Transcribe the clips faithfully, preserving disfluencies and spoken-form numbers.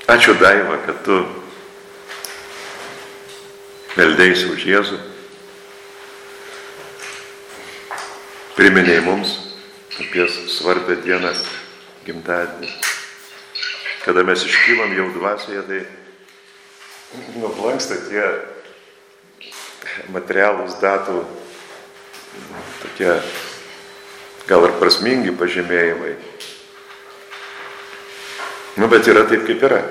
Ačiū Daiva, kad tu meldėjaisi už Jėzų, priminėjai mums apie svarbę dieną gimtadienį. Kada mes iškylam jau dvasioje, tai nublanksta tie materialūs datų, tokie gal ir prasmingi pažymėjimai. Nu, bet yra taip, kaip yra.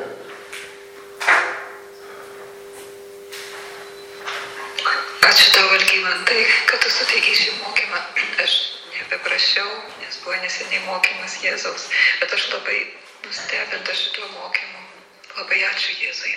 Ačiū tau, Algymantai, kad tu suteikei šį mokymą. Aš nebeprašiau, nes buvo neseniai mokymas Jėzaus, bet aš labai nustebinta šituo mokymu. Labai ačiū Jėzui.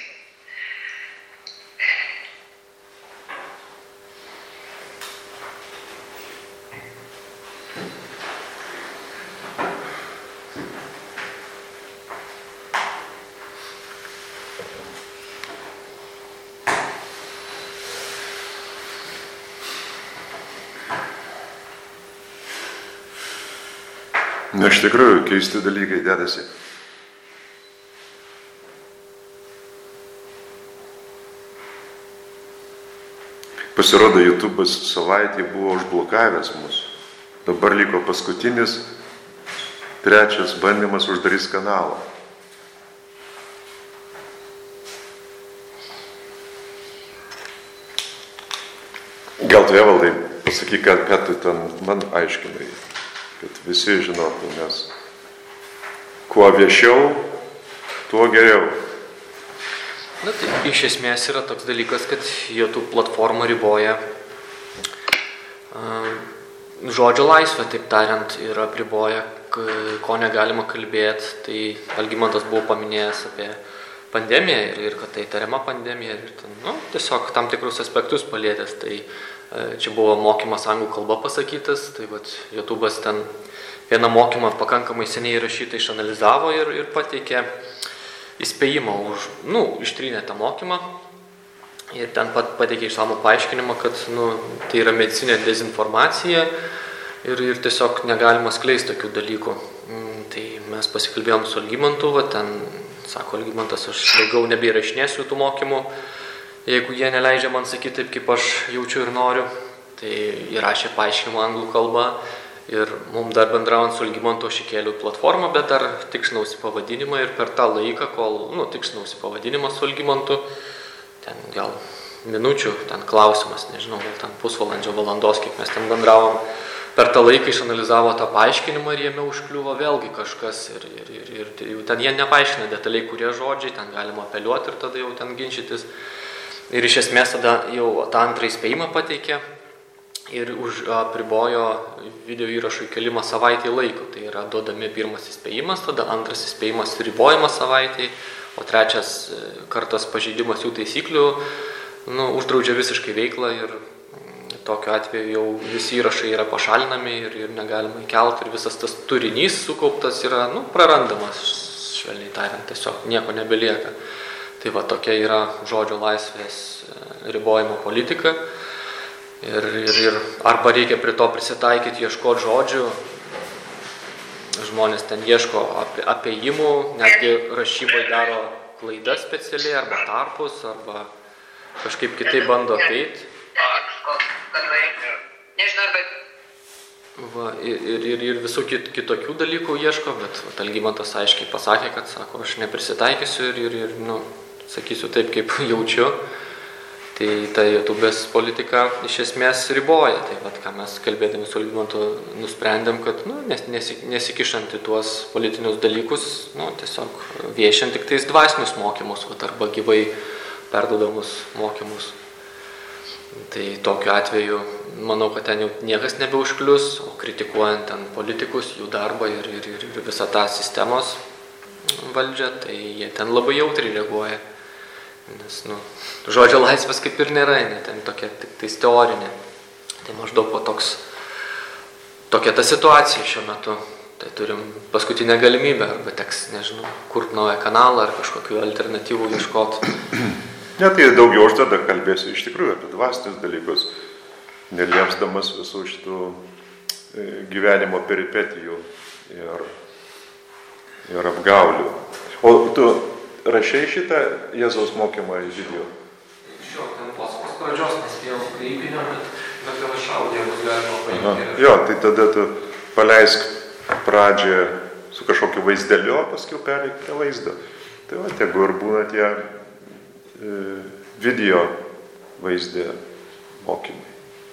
Na, iš tikrųjų, keisti dalykai dedasi. Pasirodo, YouTube'as savaitį buvo užblokavęs mus. Dabar liko paskutinis, trečias bandymas uždarys kanalą. Gal tu, Evaldai, pasakyk, ką, ką tu ten man aiškinai, kad visi žinotų, nes kuo viešiau, tuo geriau. Na, tai iš esmės yra toks dalykas, kad YouTube platforma riboja uh, žodžio laisvę, taip tariant, ir apriboja, ko negalima kalbėti. Tai Algymantas buvo paminėjęs apie pandemiją ir, ir kad tai tariama pandemija ir ten, nu, tiesiog tam tikrus aspektus palėtęs. Tai uh, čia buvo mokymas anglų kalba pasakytas, tai vat YouTube'as ten vieną mokymą pakankamai seniai įrašytą išanalizavo ir, ir pateikė įspėjimą už, nu, ištrynė tą mokymą ir ten pat pateikė išsamų paaiškinimą, kad, nu, tai yra medicinė dezinformacija ir, ir tiesiog negalima skleisti tokių dalykų. Mm, tai mes pasikalbėjom su Algymantu, va, ten, sako Algymantas, aš daugiau nebeįrašinėsiu tų mokymų, jeigu jie neleidžia man sakyti taip, kaip aš jaučiu ir noriu. Tai įrašė paaiškinimą anglų kalbą. Ir mums dar bendraujant su Algymantu aš įkėliau platformą, bet dar tikslinausi pavadinimą ir per tą laiką, kol, nu, tikslinausi pavadinimą su Algymantu, ten gal minučių, ten klausimas, nežinau, gal ten pusvalandžio, valandos, kiek mes ten bendravom, per tą laiką išanalizavo tą paaiškinimą ir jame užkliuvo vėlgi kažkas ir, ir, ir, ir, ir ten jie nepaaiškina detaliai, kurie žodžiai, ten galima apeliuoti ir tada jau ten ginčytis. Ir iš esmės tada jau tą antrą įspėjimą pateikė. Ir už apribojo video įrašų įkelimą savaitį laiko. Tai yra duodami pirmas įspėjimas, tada antras įspėjimas ribojimas savaitį, o trečias kartas pažeidimas jų taisyklių, nu, uždraudžia visiškai veiklą ir tokiu atveju jau visi įrašai yra pašalinami ir, ir negalima įkelti ir visas tas turinys sukauptas yra, nu, prarandamas, švelniai tariant, tiesiog nieko nebelieka. Tai va tokia yra žodžio laisvės ribojimo politika. Ir, ir, ir arba reikia prie to prisitaikyti, ieškoti žodžių, žmonės ten ieško apie, apėjimų, netgi rašybai daro klaidas specialiai, arba tarpus, arba kažkaip kitaip bando apeiti. Va, ir, ir, ir, ir visų kit, kitokių dalykų ieško, bet Algymantas aiškiai pasakė, kad sako, aš neprisitaikysiu ir, ir, ir nu, sakysiu taip, kaip jaučiu. Tai ta YouTube'ės politika iš esmės riboja. Tai vat, ką mes kalbėdami su Algymantu nusprendėm, kad, nu, nes, nesik, nesikišant į tuos politinius dalykus, nu, tiesiog viešint tik tais dvasinius mokymus, vat, arba gyvai perduodamus mokymus. Tai tokiu atveju, manau, kad ten jau niekas nebeužklius, o kritikuojant ten politikus, jų darbą ir, ir, ir, ir visą tą sistemos valdžią, tai jie ten labai jautriai reaguoja. Nes, nu, žodžio laisvės kaip ir nėra, ne, ten tokia tik tais teorinė. Tai maždaug po toks, tokia ta situacija šiuo metu. Tai turim paskutinę galimybę, arba teks, nežinau, kurti naują kanalą ar kažkokių alternatyvų ieškoti. Ne, tai daugiau aš tada kalbėsiu iš tikrųjų apie dvasinius dalykus, neliepsdamas visų šitų gyvenimo peripetijų ir, ir apgaulių. O tu, rašiai šitą Jėzaus mokymą į video? Šio, ten pos pradžios nespėjau kreipinio, bet, bet gal iš audio bus galima paimti. Jo, tai tada tu paleisk pradžią su kažkokiu vaizdeliu, o paskui pereik prie vaizdo. Tai va, tegu ir būna tie e, video vaizdė mokymai.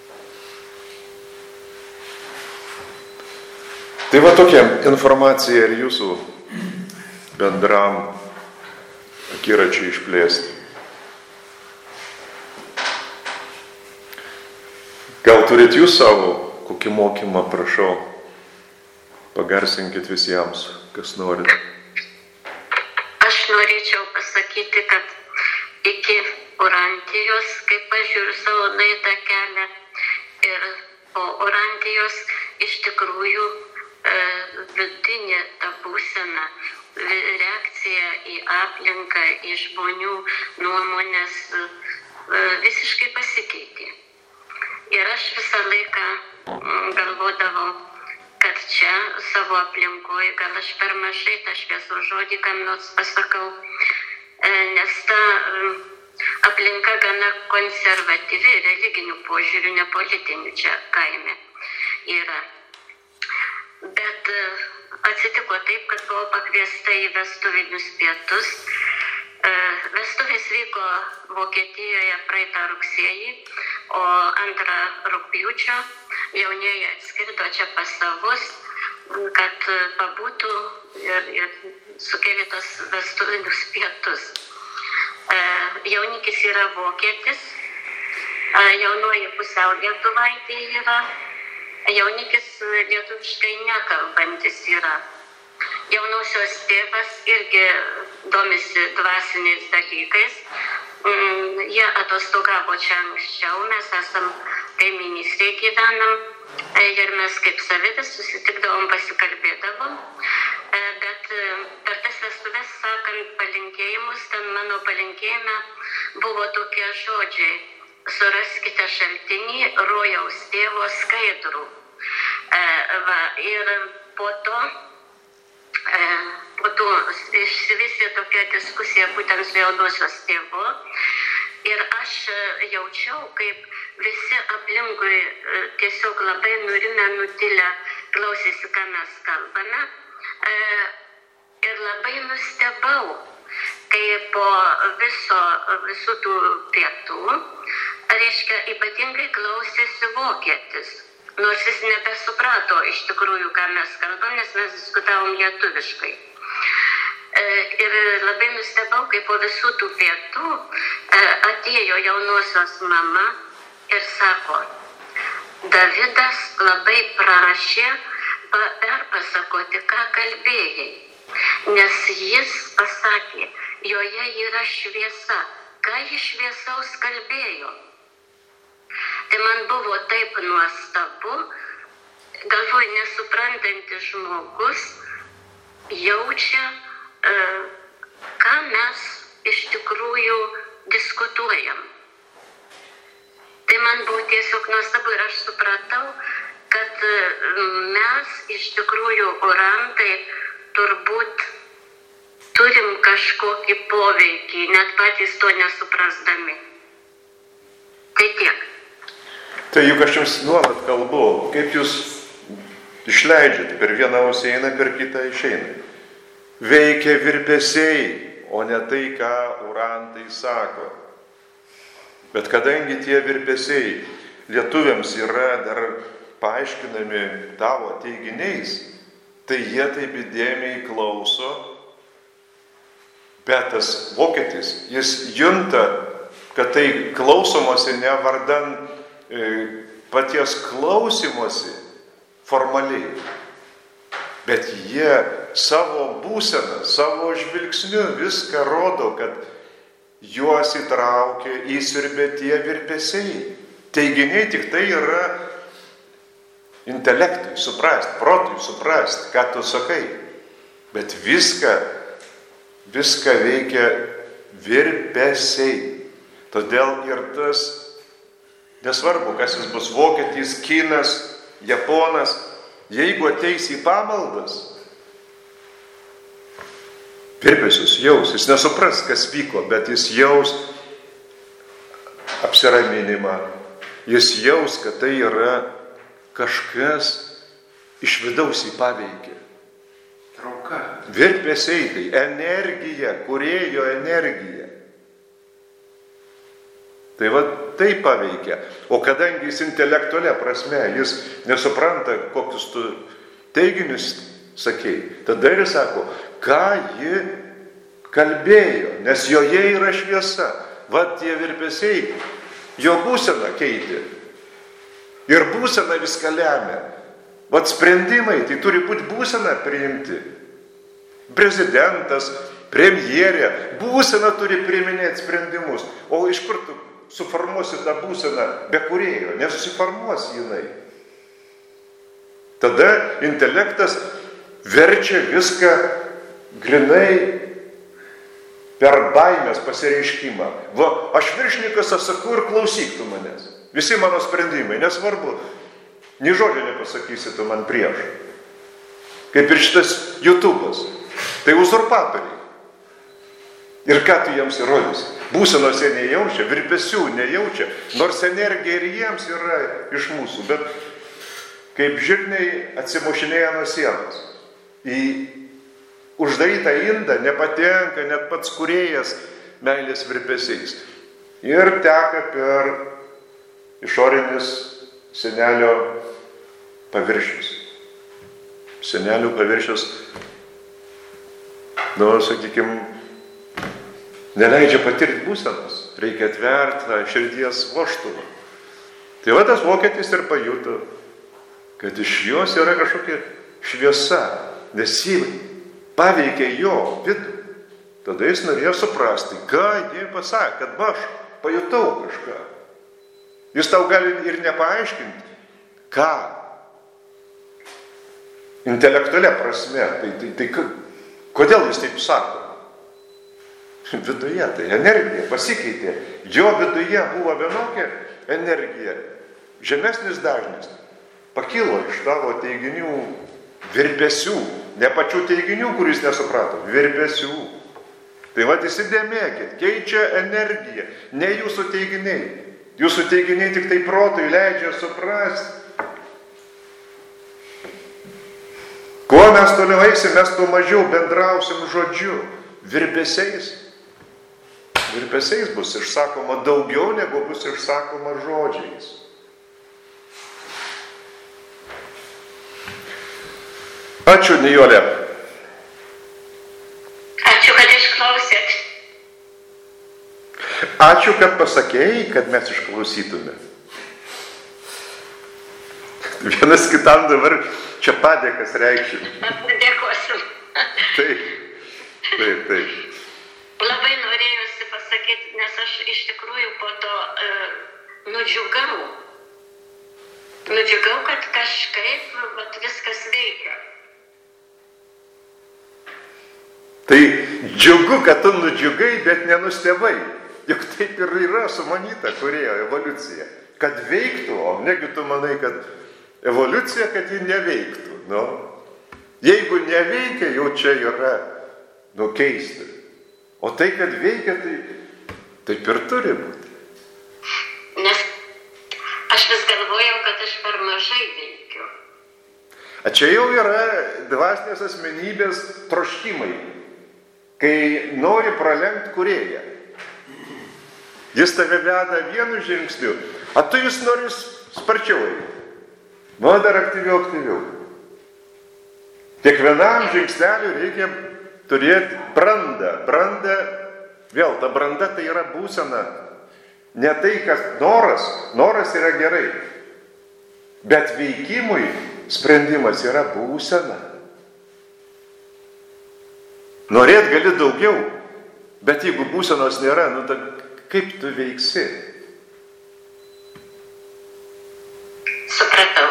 Tai va tokia informacija ir jūsų bendram akiračiai išplėsti. Gal turit jūs savo kokį mokymą, prašau, pagarsinkit visiems, kas norit. Aš norėčiau pasakyti, kad iki Orantijos, kaip pažiūriu savo laidą kelią, ir po Orantijos iš tikrųjų e, vidinė ta būsena, reakcija į aplinką, į žmonių nuomonės e, visiškai pasikeitė. Ir aš visą laiką galvodavau, kad čia savo aplinkoje gal aš per mažai tą šviesų žodį kam nors pasakau, nes ta aplinka gana konservatyvi, religinių požiūrių, ne politinių čia kaime yra. Bet atsitiko taip, kad buvau pakviesta į vestuvinius pietus. Vestuvės vyko Vokietijoje praeitą rugsėjį, o antrą rugpjūčio jaunieji atskrido čia pas savus, kad pabūtų ir, ir sukėlė tos vestuvinius pietus. Jaunikis yra vokietis, jaunoji pusiau lietuvaitė yra, jaunikis lietuviškai nekalbantis yra. Jaunosios tėvas irgi domisi dvasiniais dalykais. Mm, jie atostogavo čia anksčiau, mes esam kaiminystėje gyvenam ir mes kaip savitas susitikdavom, pasikalbėdavom. Bet per tas vestuves, sakant palinkėjimus, ten mano palinkėjime buvo tokie žodžiai: suraskite šaltinį rojaus tėvo skaidrų. Va, ir po to Po to išsivystė tokia diskusija būtent su jaunosios tėvu ir aš jaučiau, kaip visi aplinkui tiesiog labai nurimę, nutilę klausėsi, ką mes kalbame, ir labai nustebau, kai po viso, visų tų pietų, reiškia, ypatingai klausėsi vokietis. Nors jis nebesuprato iš tikrųjų, ką mes kalbam, nes mes diskutavom lietuviškai. Ir labai nustebau, kai po visų tų pietų atėjo jaunosios mama ir sako: Davidas labai prašė perpasakoti, ką kalbėjai, nes jis pasakė, joje yra šviesa. Ką jis šviesaus kalbėjo? Tai man buvo taip nuostabu, galvoju, nesuprantantis žmogus jaučia, ką mes iš tikrųjų diskutuojam. Tai man buvo tiesiog nuostabu ir aš supratau, kad mes iš tikrųjų orantai turbūt turim kažkokį poveikį, net patys to nesuprasdami. Tai tiek. Tai juk aš jums nuolat kalbu, kaip jūs išleidžiate, per vieną ausį eina, per kitą išeina. Veikia virpesiai, o ne tai, ką orantai sako. Bet kadangi tie virpesiai lietuviams yra dar paaiškinami tavo teiginiais, tai jie taip įdėmiai klauso, bet tas vokietis, jis junta, kad tai klausomasi ne vardan paties klausimosi formaliai, bet jie savo būseną, savo žvilgsniu viską rodo, kad juos įtraukia, įsiurbė tie virpesiai. Teiginiai tik tai yra intelektui suprast, protui suprast, ką tu sakai. Bet viską, viską veikia virpesiai. Todėl ir tas, nesvarbu, kas jis bus, vokietis, kinas, japonas, jeigu ateis į pamaldas, virpesius jaus, jis nesupras, kas vyko, bet jis jaus apsiraminimą, jis jaus, kad tai yra kažkas iš vidaus į paveikį. Trauka. Virpesiai tai energija, kūrėjo energija. Tai va tai paveikia. O kadangi jis intelektualia prasme, jis nesupranta, kokius tu teiginius sakei, tada ir sako, ką ji kalbėjo, nes joje yra šviesa. Va tie virpesiai, jo būsena keitė. Ir būsena viską lemia. Va sprendimai, tai turi būti būsena priimti. Prezidentas, premjerė, būsena turi priiminėti sprendimus. O iš kur tu suformuosi tą būseną be kūrėjo? Nesusiformuos jinai. Tada intelektas verčia viską grinai per baimės pasireiškimą. Va, aš viršininkas, aš sakau ir klausyk tu manęs. Visi mano sprendimai, nesvarbu, nei žodžio nepasakysi tu man prieš. Kaip ir šitas YouTube'as. Tai uzurpatoriai. Ir ką tu jiems įrodysi? Būsenos jie nejaučia, virpesių nejaučia, nors energija ir jiems yra iš mūsų, bet kaip žirniai atsimušinėja nuo sienos. Į uždarytą indą nepatenka net pats kūrėjas meilės virpesiais. Ir teka per išorinis senelio paviršius. Senelių paviršius, nu, sakykime, neleidžia patirti būsenos. Reikia atverti tą širdies vožtuvą. Tai va tas vokietis ir pajuto, kad iš jos yra kažkokia šviesa, nes jį paveikė jo vidų. Tada jis norėjo suprasti, ką jie pasakė, kad aš pajutau kažką. Jis tau gali ir nepaaiškinti, ką. Intelektualia prasme, tai, tai, tai kodėl jis taip sako? Viduje tai energija pasikeitė. Jo viduje buvo vienokia energija, žemesnis dažnis. Pakilo iš tavo teiginių virpesių, ne pačių teiginių, kuris nesuprato, virpesių. Tai va, įsidėmėkit, keičia energiją, ne jūsų teiginiai. Jūsų teiginiai tik tai protui leidžia suprasti. Kuo mes toliau eisim, mes tuo mažiau bendrausim žodžiu, virpesiais. Virpesiais bus išsakoma daugiau, negu bus išsakoma žodžiais. Ačiū, Nijolė. Ačiū, kad išklausėt. Ačiū, kad pasakėjai, kad mes išklausytume. Vienas kitam dabar čia padėkas reikšim. Dėkosim. Taip, taip, taip. Labai norėjusi pasakyti, nes aš iš tikrųjų po to uh, nudžiugau. Nudžiugau, kad kažkaip vat, viskas veikia. Tai džiugu, kad tu nudžiugai, bet nenustėbai. Juk taip ir yra sumanyta kūrėjo evoliucija. Kad veiktų, o negi tu manai, kad evoliucija, kad ji neveiktų. Nu, jeigu neveikia, jau čia yra nu, keista. O tai, kad veikia, tai taip ir turi būti. Nes aš vis galvojau, kad aš per mažai veikiu. A čia jau yra dvasinės asmenybės troškimai, kai nori pralenkti kūrėją. Jis tave veda vienu žingsniu, a tu jis nori sparčiau eiti. Nu, dar aktyviau, aktyviau. Kiekvienam žingsneliui reikia turėti brandą. Branda, vėl, ta branda tai yra būsena. Ne tai, kas noras, noras yra gerai. Bet veikimui sprendimas yra būsena. Norėt gali daugiau, bet jeigu būsenos nėra, nu, tai kaip tu veiksi? Supratau.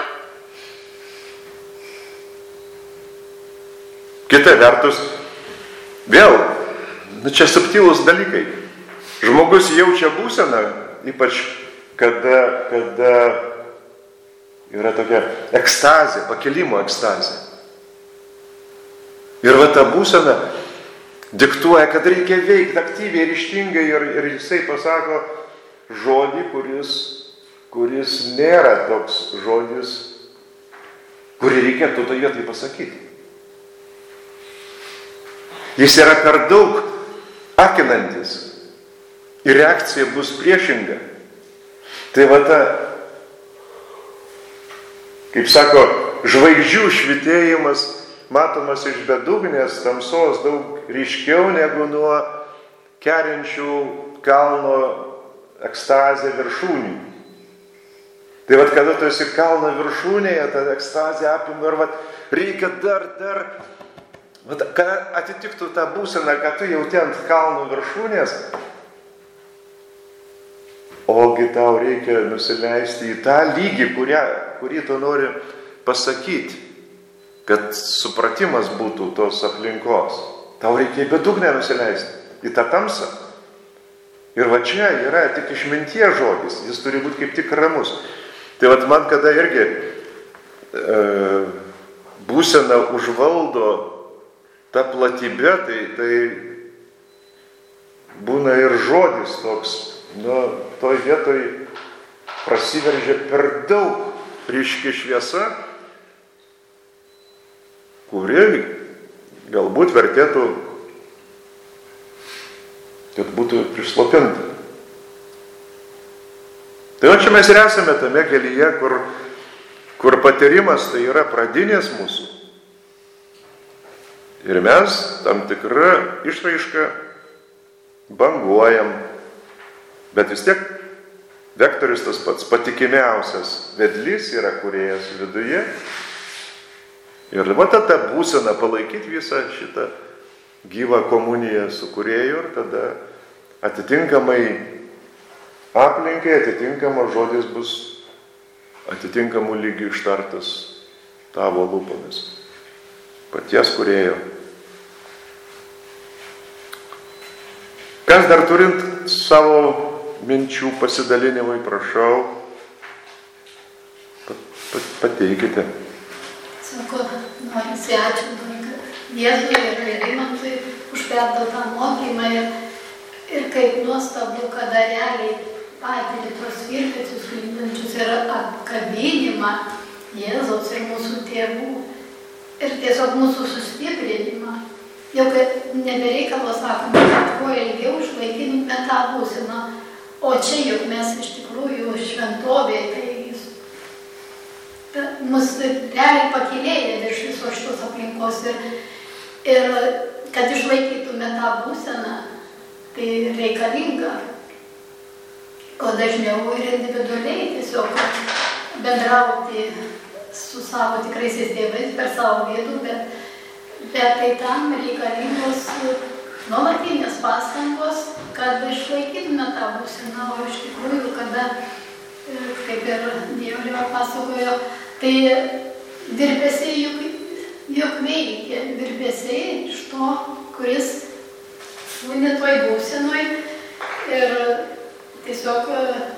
Kita vertus, vėl, nu, čia subtilūs dalykai. Žmogus jaučia būseną, ypač kada, kada yra tokia ekstazė, pakilimo ekstazė. Ir va ta būsena, diktuoja, kad reikia veikti aktyviai ir ryžtingai ir, ir jisai pasako žodį, kuris, kuris nėra toks žodis, kurį reikėtų toje vietoje pasakyti. Jis yra per daug akinantis ir reakcija bus priešinga. Tai va ta, kaip sako, žvaigždžių švytėjimas matomas iš bedugnės tamsos daug ryškiau negu nuo kerinčių kalno ekstazė viršūnių. Tai vat, kada tu esi kalno viršūnėje, ta ekstazė apima ir vat, reikia dar, dar, vat, kad atitiktų tą būseną, kad tu jauti ant kalno viršūnės, ogi tau reikia nusileisti į tą lygį, kurią, kurį tu nori pasakyti, kad supratimas būtų tos aplinkos. Tau reikia į bedugnę nusileisti, į tą tamsą. Ir va čia yra tik išminties žodis, jis turi būti kaip tik ramus. Tai vat man kada irgi e, būsena užvaldo tą platybę, tai, tai būna ir žodis toks, nu, toj vietoj prasiveržia per daug ryški šviesa, kuri galbūt vertėtų, kad būtų prislopinta. Tai va čia mes ir esame tame kelyje, kur, kur patyrimas tai yra pradinės mūsų. Ir mes tam tikrą išraišką banguojam, bet vis tiek vektorius tas pats patikimiausias vedlys yra kūrėjas viduje. Ir va ta būsena palaikyti visą šitą gyvą komuniją su kūrėju ir tada atitinkamai aplinkai, atitinkamas žodis bus atitinkamų lygių ištartas tavo lūpomis. Paties kūrėjo. Kas dar turint savo minčių pasidalinimui, prašau, pateikite. Sako, norisi ačiū Jėzui ir Rimantui už perduotą mokymą ir, ir kaip nuostabu, kada realiai patiri tos virpesius klydančius ir apkabinimą Jėzaus ir mūsų tėvų ir tiesiog mūsų sustiprinimą. Jau kad nebereikalo sakome, kad kuo ilgiau išlaikytume tą būseną, o čia juk mes iš tikrųjų šventovėje, tai mus realiai pakylėja virš visos šitos aplinkos ir, ir kad išlaikytume tą būseną, tai reikalinga, o dažniau ir individualiai tiesiog bendrauti su savo tikraisiais tėvais per savo vidų, bet, bet tai tam reikalingos nuolatinės pastangos, kad išlaikytume tą būseną, o iš tikrųjų, kada, kaip ir Dievulio pasakojo, tai virpesiai juk, juk veikia, virpesiai iš to, kuris būna toj būsenoj ir tiesiog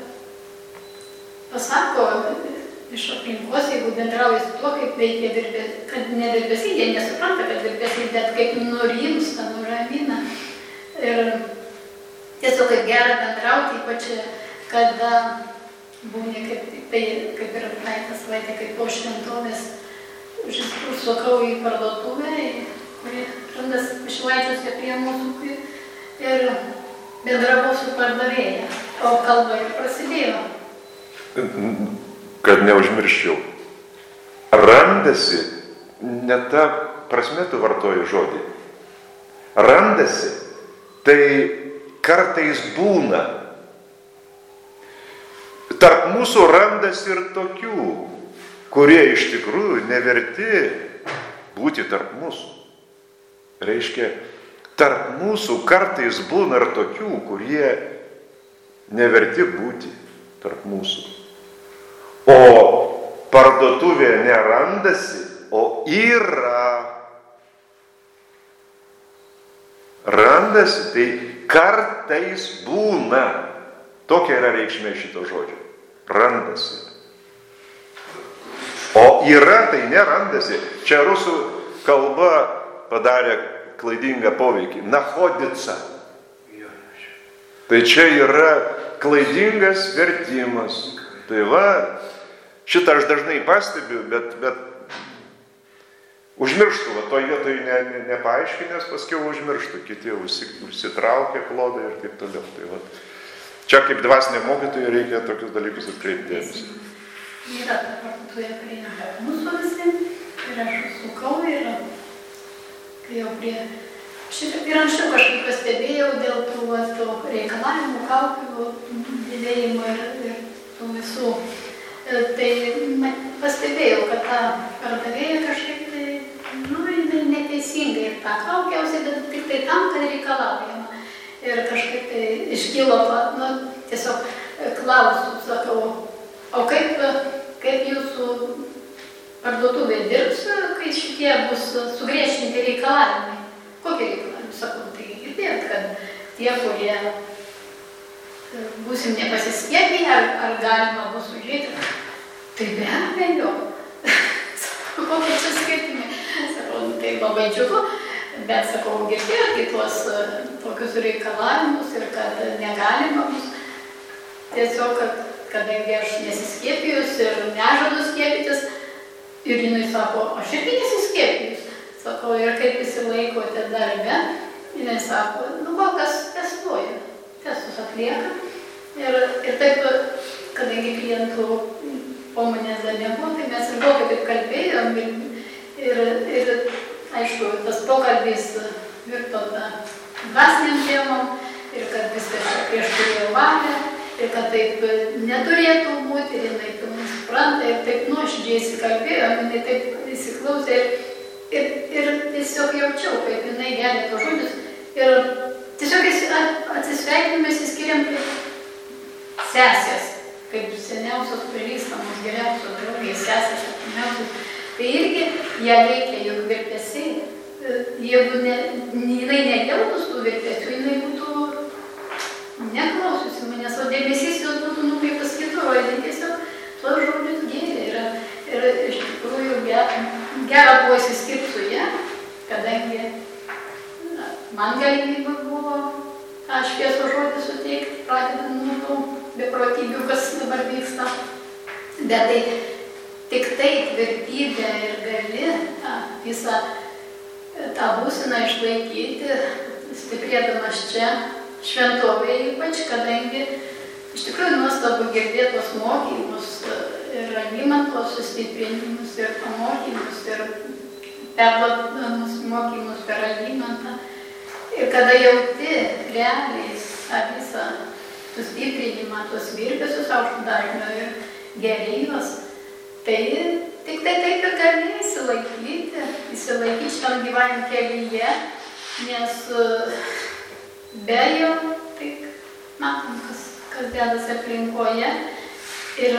pasako iš aplinkos, jeigu bendrauja su tuo, kaip veikia virpesiai, kad ne virpesiai, jie nesupranta, kad virpesiai, bet kaip nurimsta, nuramina. Ir tiesiog kaip gera bendrauti, ypač kada būnė kaip, tai, kaip ir praeitą savaitę, kaip po šventovės užsukau į parduotuvę, kuri randas Pašilaičiuose prie mūsų ir bendravau su pardavėja, o kalba ir prasidėjo. Kad neužmirščiau. Randasi, ne ta prasme tu vartoji žodį. Randasi, tai kartais būna. Tarp mūsų randasi ir tokių, kurie iš tikrųjų neverti būti tarp mūsų. Reiškia, tarp mūsų kartais būna ir tokių, kurie neverti būti tarp mūsų. O parduotuvė nerandasi, o yra. Randasi, tai kartais būna. Tokia yra reikšmė šito žodžio. Randasi. O yra, tai nerandasi. Čia rusų kalba padarė klaidingą poveikį. Nachodica. Tai čia yra klaidingas vertimas. Tai va, šitą aš dažnai pastebiu, bet, bet užmirštų, va, toj vietoj ne, ne, nepaaiškinęs, paskiau užmirštų, kiti užsitraukia klodą ir taip toliau. Tai, va, čia kaip dvasinė mokytoja reikia tokius dalykus atkreipti dėmesį. Yra ta parduotuvė prie mūsų visi ir aš užsukau ir kai jau prie šitą ir anksčiau kažkaip pastebėjau dėl tų, va, tų reikalavimų, kaukių didėjimo ir, ir tų visų. Tai pastebėjau, kad ta pardavėja kažkaip tai, nu, neteisingai ir tą kaukiausiai, bet tik tai tam, kad reikalaujama. Ir kažkaip tai iškilo, nu, tiesiog klausiu, sakau, o kaip, kaip jūsų parduotuvė dirbs, kai šitie bus sugriežtinti reikalavimai? Kokie reikalavimai? Sakau, tai girdėjot, kad tie, kurie būsim nepasiskiepiję, ar, ar galima bus užėti? Tai be abejo. Sakau, kokie čia skirtumai? Sakau, tai labai džiugu, bet sakau, girdėjot į tuos tokius reikalavimus ir kad negalima bus. Tiesiog, kad kadangi aš nesiskiepijus ir nežadu skiepytis, ir jinai sako, aš irgi nesiskiepijus. Sakau, ir kaip įsilaikote darbe, jinai sako, nu kol kas testuoju, testus atlieka. Ir, ir taip, kadangi klientų po manęs dar nebuvo, tai mes ir daug taip kalbėjom ir, ir, ir aišku, tas pokalbis virto tą dvasiniam temom ir kad viskas prieš turėjo valią. Ir kad taip neturėtų būti, ir jinai pilnai supranta, ir taip nuoširdžiai įsikalbėjo, jinai taip įsiklausė ir, ir, ir tiesiog jaučiau, kaip jinai geria tos žodžius. Ir tiesiog atsisveikinimais įskiriam kaip sesės, kaip seniausios pažįstamos, geriausios draugės, sesės, artimiausios. Tai irgi ją reikia, juk virpesiai, jeigu ne, jinai nejautus tų virpesių, jinai būtų neklausiusi manęs, o dėmesys jos būtų nukreiptas kitur, o jinai tiesiog tuos žodžius gėrė. Ir, ir iš tikrųjų gera buvo įsiskirti su ją, kadangi na, man galimybė buvo tą šviesų žodį suteikti, pradedant nuo tų beprotybių, kas dabar vyksta. Bet tai tik tai tvirtybė ir gali tą visą tą būseną išlaikyti, stiprėdamas čia, šventovėje ypač, kadangi iš tikrųjų nuostabu girdėtos mokymus ir Algimantos sustiprinimus ir pamokymus ir perduodamus mokymus per Algimantą. Ir kada jauti realiai tą visą sustiprinimą, tuos virpesius aukštų dažnio ir gerėjos, tai tik tai taip ir gali įsilaikyti, įsilaikyti šitam gyvenimo kelyje, nes be jo, tik matom, kas, kas dedasi aplinkoje. Ir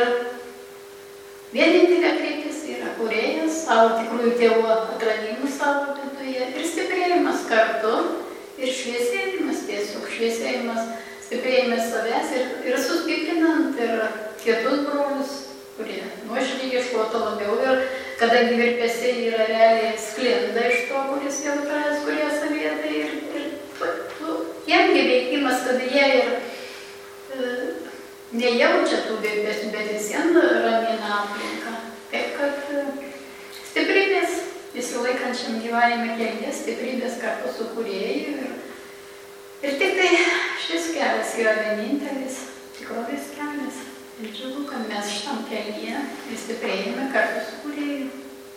vienintelė kryptis yra kūrėjas, savo tikrųjų tėvų atradimus savo viduje ir stiprėjimas kartu ir šviesėjimas, tiesiog šviesėjimas, stiprėjimas savęs ir, ir sustiprinant ir kitus brolius, kurie nuoširdžiai ieškotų labiau ir kadangi virpesiai yra realiai sklinda iš to, kuris jautras, kurie savyje, tai ir, ir jiem veikimas, kad jie ir e, nejaučia tų virpesių, bet visiems ramina aplinką. Taip, kad e, stiprybės įsilaikančiam gyvenime kelyje, stiprybės kartu su kūrėju. Ir, ir tik tai šis kelias yra vienintelis tikrovės kelias. Ir džiugu, kad mes šitam kelyje stiprėjame kartu su kūrėju.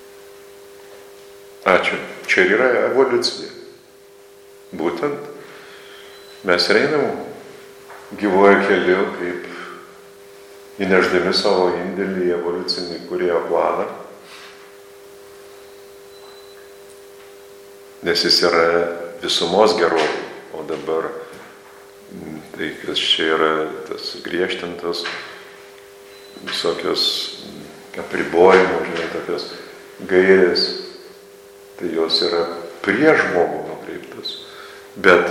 Ačiū. Čia yra evoliucija. Būtent mes einam gyvojo keliu, kaip įneždami savo indėlį į evoliucinį kūrėjo planą, nes jis yra visumos gerovė, o dabar tai, kas čia yra tas griežtintas, visokios apribojimų, žinai, tokios gairės, tai jos yra prieš žmogų nukreiptas. Bet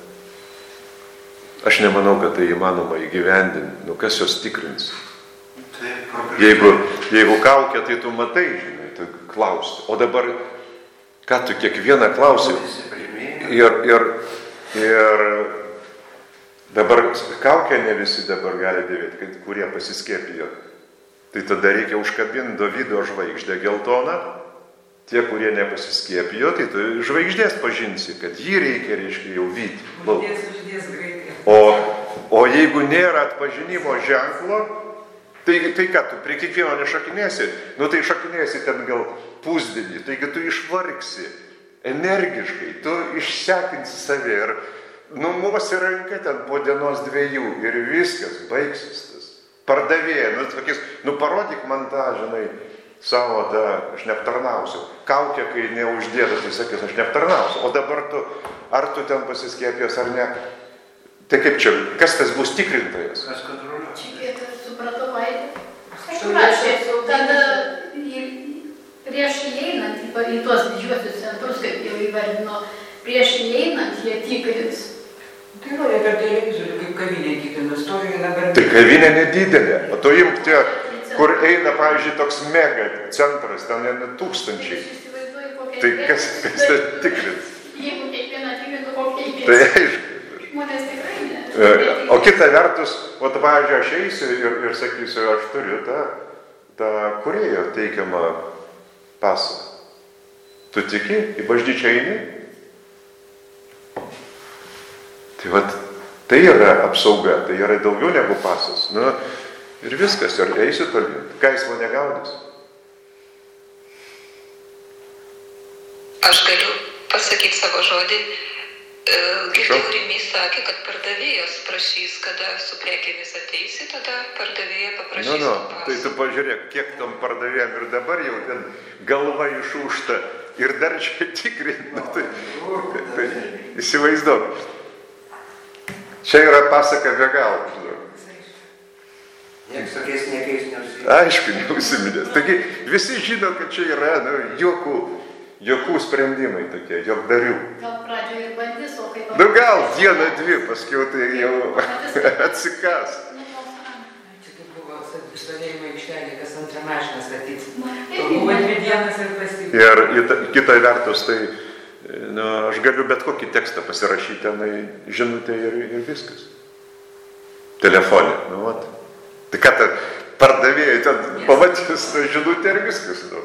aš nemanau, kad tai įmanoma įgyvendinti. Nu, kas jos tikrins? Jeigu, jeigu kaukia, tai tu matai, žinai, tu klausti. O dabar, ką tu kiekvieną klausi? Ir, ir, ir dabar kaukę ne visi dabar gali dėvėti, kurie pasiskiepijo. Tai tada reikia užkabinti Dovydo žvaigždę geltoną. Tie, kurie nepasiskiepijo, tai tu žvaigždės pažinsi, kad jį reikia, reiškia, jau vyti. O, o jeigu nėra atpažinimo ženklo, tai, tai ką, tu prie kiekvieno nešakinėsi? Nu tai šakinėsi ten gal pusdienį, taigi tu išvargsi energiškai, tu išsekinsi save ir numuosi ranką ten po dienos dviejų ir viskas, baigsis tas. Pardavėja, nu, sakys, nu parodyk man tą, žinai, savo tą, aš neaptarnausiu. Kaukė, kai neuždėta, tai sakys, aš neaptarnausiu. O dabar tu, ar tu ten pasiskiepijęs ar ne? Tai kaip čia, kas tas bus tikrintojas? Aš kiek supratau, Aidė. Aš prašau, tada prieš įeinant į, į tuos didžiuosius centrus, kaip jau įvardino, prieš įeinant jie tikrins. Tai yra, jie per televizorių, kaip kavinė tikrina, stovi dabar. Tai kavinė nedidelė, o to imk tie, kur eina, pavyzdžiui, toks mega centras, ten yra tūkstančiai. Tai kas, kas tai tikrins? Jeigu kiekvieną tikrintų, kokie įkės. Tai aišku. Žmonės tikrai ne. O kita vertus, o tu, pavyzdžiui, aš eisiu ir, ir sakysiu, aš turiu tą, tą kūrėjo teikiamą pasą. Tu tiki, į bažnyčią eini? Tai vat, tai yra apsauga, tai yra daugiau negu pasas. Nu, ir viskas, ir eisiu tolyn. Ką jis mane gaudys? Aš galiu pasakyti savo žodį. Girdėjau, Rimys sakė, kad pardavėjas prašys, kada su prekėmis ateisi, tada pardavėja paprašys. Nu, nu, tai tu pažiūrėk, kiek tam pardavėjam ir dabar jau ten galva išūšta ir dar čia tikrinti. Nu, tai, tai įsivaizduok. Čia yra pasaka be galo, žinok. Niekas tokiais niekais neužsiminės. Aišku, neužsiminės. Taigi visi žino, kad čia yra nu, jokų, jokų sprendimai tokie, jokdarių. Gal pradžioje ir bandys, o kaip... Nu gal dieną dvi, paskiau tai jau atsikas. Čia kaip buvo stovėjimo aikštelė, kas antrą mašiną statys. Buvo dvi dienas ir pasibė. Ir kita vertus, tai nu, aš galiu bet kokį tekstą pasirašyti tenai žinutę ir, ir viskas. Telefonė, nu vat. Tai ką ten pardavėjai ten pamatys tą žinutę ir viskas. Nu.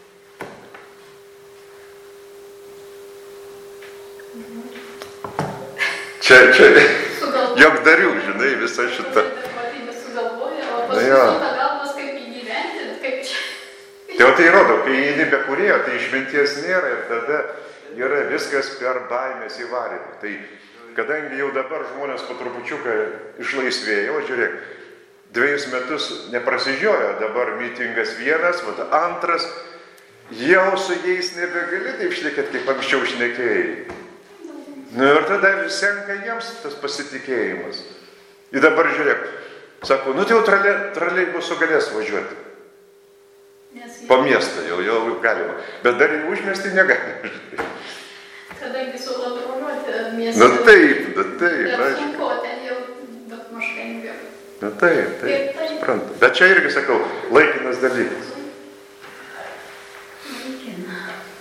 Čia, čia, jokdarių, žinai, visa šita. O paskui pagalbos kaip įgyventinti, kaip čia. Tai o tai rodo, kai eini be kūrėjo, tai išminties nėra ir tada yra viskas per baimės įvarymą. Tai kadangi jau dabar žmonės po trupučiuką išlaisvėjo, žiūrėk, dviejus metus neprasižiojo, dabar mitingas vienas, vat antras, jau su jais nebegali taip šnekėti, kaip anksčiau šnekėjai. Nu ir tada senka jiems tas pasitikėjimas. Ir dabar žiūrėk, sako, nu tai jau troleibusų galės važiuoti. Po miestą jau, jau galima, bet dar į užmiestį negalima. Kadangi sukontroliuoti miestą. Na taip, na taip. Bet sunku, ten jau daug maž lengviau. Na taip, taip, suprantu. Bet čia irgi, sakau, laikinas dalykas. Laikina.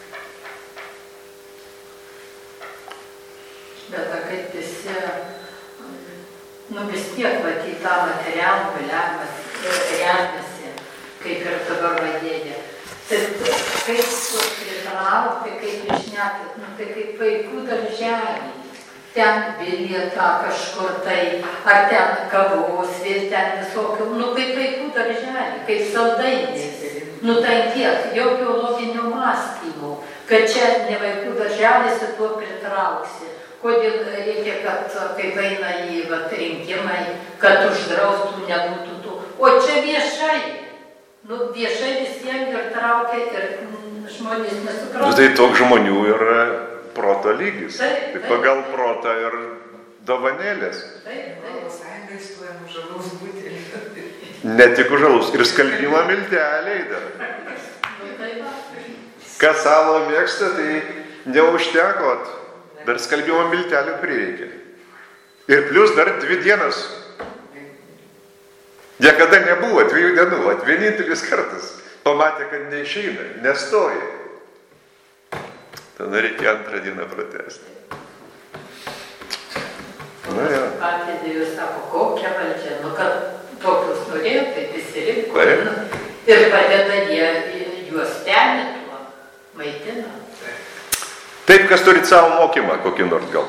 Bet kaip visi, nu vis tiek matyti tą materialų remiasi, kaip ir dabar vadėdė. Tai kaip pritraukti, kaip išnekti, nu tai kaip vaikų darželį. Ten bilietą kažkur tai, ar ten kavos, vėl ten visokių, nu kaip vaikų darželį, kaip saldainis. Nu tai tiek, jokio loginio mąstymo, kad čia ne vaikų darželis ir tuo pritrauksi. Kodėl reikia, kad kaip eina į vat, rinkimai, kad uždraustų, nebūtų tų. O čia viešai. Nu, viešai visiems ir traukia ir mm, žmonės nesupranta. Tai toks žmonių yra proto lygis. Taip, tai taip. Pagal protą ir dovanėlės. Taip, taip. Sąjungai stojam už žalaus butelį. Ne tik už žalaus, ir skalbimo milteliai dar. Kas salo mėgsta, tai neužtekot. Dar skalbimo miltelių prireikia. Ir plus dar dvi dienas. Niekada nebuvo dviejų dienų, at vienintelis kartas pamatė, kad neišeina, nestoja. Tada reikia antrą dieną pratęsti. Na, ja. Patys jūs sako, kokia valdžia, nu kad tokius norėjo, tai pasirinko. Taip. Nu, ir padeda jie juos stebė tuo, maitina. Taip, kas turit savo mokymą, kokį nors gal.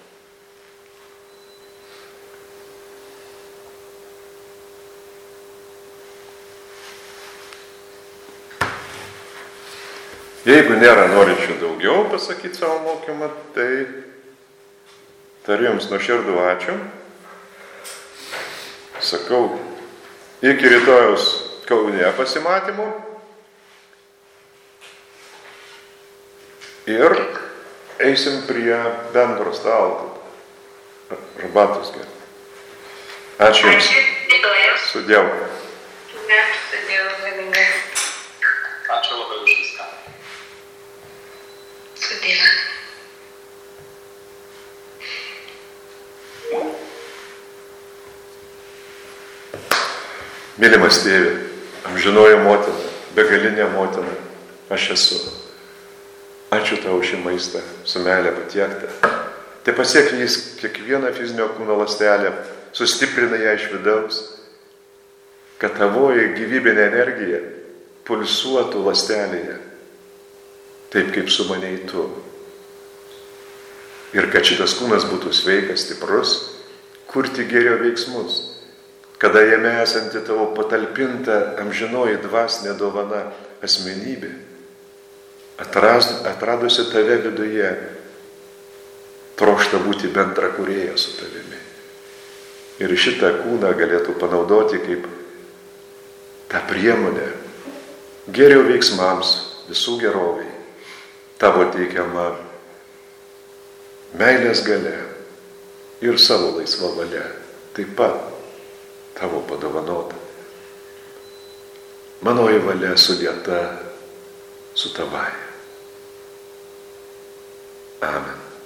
Jeigu nėra norinčių daugiau pasakyti savo mokymą, tai tariu jums nuoširdų ačiū. Sakau, iki rytojaus Kaune pasimatymų. Ir eisim prie bendro stalo. Arbatos gerai. Ačiū jums. Su Dievu. Ačiū labai už viską. Su Dievu. Mylimas tėve, amžinoji motina, begalinė motina, aš esu. Ačiū tau šį maistą, su meilė patiektą. Tai pasiek jis kiekvieną fizinio kūno ląstelę, sustiprina ją iš vidaus, kad tavoji gyvybinė energija pulsuotų ląstelėje, taip kaip sumanei tu. Ir kad šitas kūnas būtų sveikas, stiprus, kurti gėrio veiksmus, kada jame esanti tavo patalpinta amžinoji dvasinė dovana asmenybė, atras, atradusi tave viduje, trokšta būti bendra kūrėja su tavimi. Ir šitą kūną galėtų panaudoti kaip tą priemonę gėrio veiksmams, visų geroviai, tavo teikiama meilės galia ir savo laisva valia, taip pat tavo padovanota. Manoji valia sulieta su tavai. Amen.